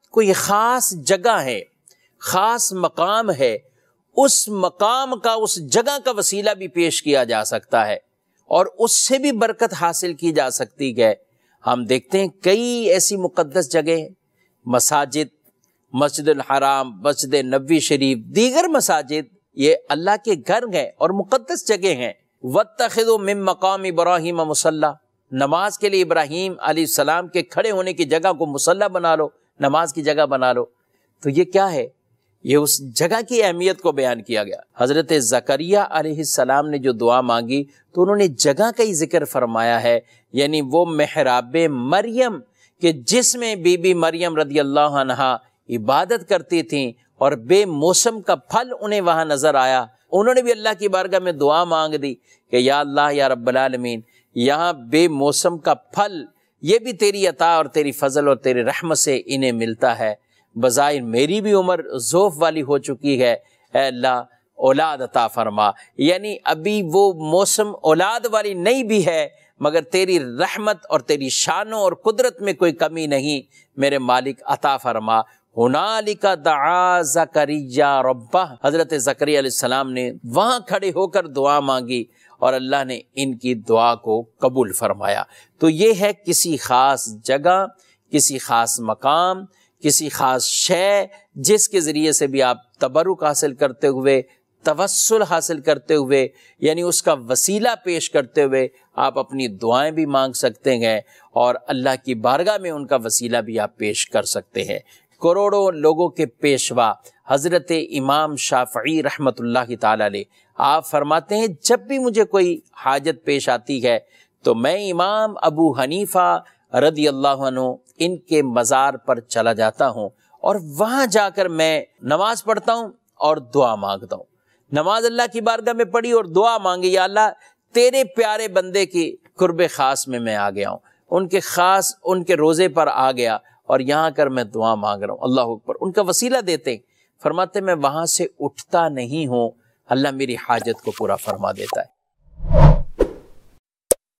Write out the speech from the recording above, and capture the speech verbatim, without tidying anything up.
کوئی خاص جگہ ہے، خاص مقام ہے، اس مقام کا، اس جگہ کا وسیلہ بھی پیش کیا جا سکتا ہے اور اس سے بھی برکت حاصل کی جا سکتی ہے۔ ہم دیکھتے ہیں کئی ایسی مقدس جگہ ہیں، مساجد، مسجد الحرام، مسجد نبوی شریف، دیگر مساجد، یہ اللہ کے گھر ہیں اور مقدس جگہ ہیں۔ وَاتَّخِذُوا مِن مَّقَامِ إِبْرَاهِيمَ مُصَلًّى، نماز کے لیے ابراہیم علیہ السلام کے کھڑے ہونے کی جگہ کو مصلی بنا لو، نماز کی جگہ بنا لو۔ تو یہ کیا ہے؟ یہ اس جگہ کی اہمیت کو بیان کیا گیا۔ حضرت زکریا علیہ السلام نے جو دعا مانگی تو انہوں نے جگہ کا ہی ذکر فرمایا ہے، یعنی وہ محراب مریم کہ جس میں بی بی مریم رضی اللہ عنہا عبادت کرتی تھیں اور بے موسم کا پھل انہیں وہاں نظر آیا، انہوں نے بھی اللہ کی بارگاہ میں دعا مانگ دی کہ یا اللہ یا رب العالمین، یہاں بے موسم کا پھل یہ بھی تیری عطا اور تیری فضل اور تیری رحمت سے انہیں ملتا ہے، بظاہر میری بھی عمر ذوف والی ہو چکی ہے، اے اللہ اولاد عطا فرما، یعنی ابھی وہ موسم اولاد والی نہیں بھی ہے مگر تیری رحمت اور تیری شانوں اور قدرت میں کوئی کمی نہیں، میرے مالک عطا فرما۔ ہنالک دعا زکریا ربہ، حضرت زکریا علیہ السلام نے وہاں کھڑے ہو کر دعا مانگی اور اللہ نے ان کی دعا کو قبول فرمایا۔ تو یہ ہے کسی خاص جگہ، کسی خاص مقام، کسی خاص شے جس کے ذریعے سے بھی آپ تبرک حاصل کرتے ہوئے، توسل حاصل کرتے ہوئے، یعنی اس کا وسیلہ پیش کرتے ہوئے آپ اپنی دعائیں بھی مانگ سکتے ہیں اور اللہ کی بارگاہ میں ان کا وسیلہ بھی آپ پیش کر سکتے ہیں۔ کروڑوں لوگوں کے پیشوا حضرت امام شافعی رحمۃ اللہ تعالی علیہ، آپ فرماتے ہیں جب بھی مجھے کوئی حاجت پیش آتی ہے تو میں امام ابو حنیفہ رضی اللہ عنہ ان کے مزار پر چلا جاتا ہوں اور وہاں جا کر میں نماز پڑھتا ہوں اور دعا مانگتا ہوں۔ نماز اللہ کی بارگاہ میں پڑھی اور دعا مانگی، یا اللہ تیرے پیارے بندے کی قرب خاص میں میں آ گیا ہوں، ان کے خاص ان کے روزے پر آ گیا اور یہاں کر میں دعا مانگ رہا ہوں، اللہ اکبر۔ ان کا وسیلہ دیتے ہیں، فرماتے میں وہاں سے اٹھتا نہیں ہوں، اللہ میری حاجت کو پورا فرما دیتا ہے۔